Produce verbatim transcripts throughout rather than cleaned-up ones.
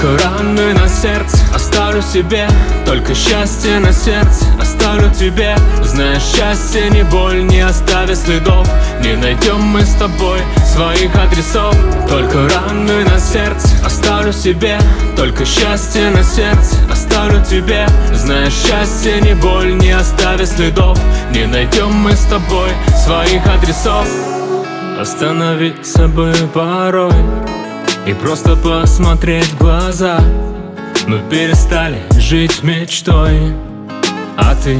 Только раны на сердце оставлю себе, только счастье на сердце оставлю тебе. Знаешь, счастье не боль, не оставя следов. Не найдем мы с тобой своих адресов. Только раны на сердце оставлю себе, только счастье на сердце оставлю тебе. Знаешь, счастье не боль, не оставя следов. Не найдем мы с тобой своих адресов. Остановиться бы порой и просто посмотреть в глаза. Мы перестали жить мечтой. А ты?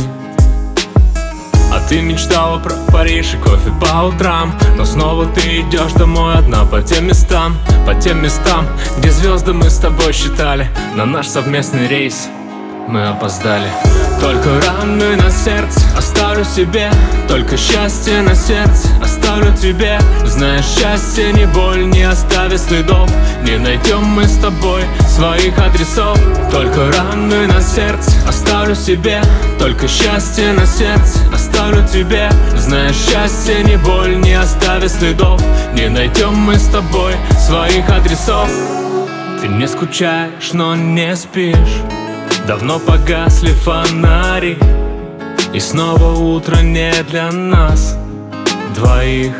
А ты мечтала про Париж и кофе по утрам. Но снова ты идешь домой одна по тем местам, по тем местам, где звезды мы с тобой считали. На наш совместный рейс мы опоздали. Только раны на сердце оставлю себе, только счастье на сердце оставлю тебе. Знаешь, счастье не боль, не оставя следов. Не найдем мы с тобой своих адресов. Только раны на сердце оставлю себе, только счастье на сердце оставлю тебе. Знаешь, счастье не боль, не оставя следов. Не найдем мы с тобой своих адресов. Ты не скучаешь, но не спишь. Давно погасли фонари, и снова утро не для нас двоих.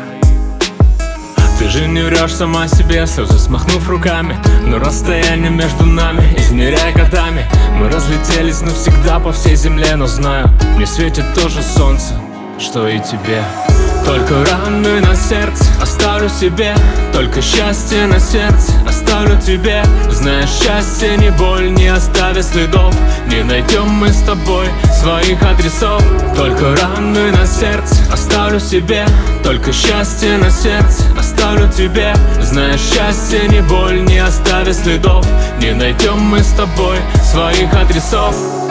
Ты же не врешь сама себе, слезы смахнув руками. Но расстояние между нами измеряя годами. Мы разлетелись навсегда по всей земле. Но знаю, мне светит то же солнце, что и тебе. Только раны на сердце оставлю себе, только счастье на сердце оставлю тебе. Знаешь, счастье не боль, не оставя следов. Не найдем мы с тобой своих адресов. Только раны на сердце оставлю себе, только счастье на сердце оставлю тебе. Знаешь, счастье не боль, не оставя следов. Не найдем мы с тобой своих адресов.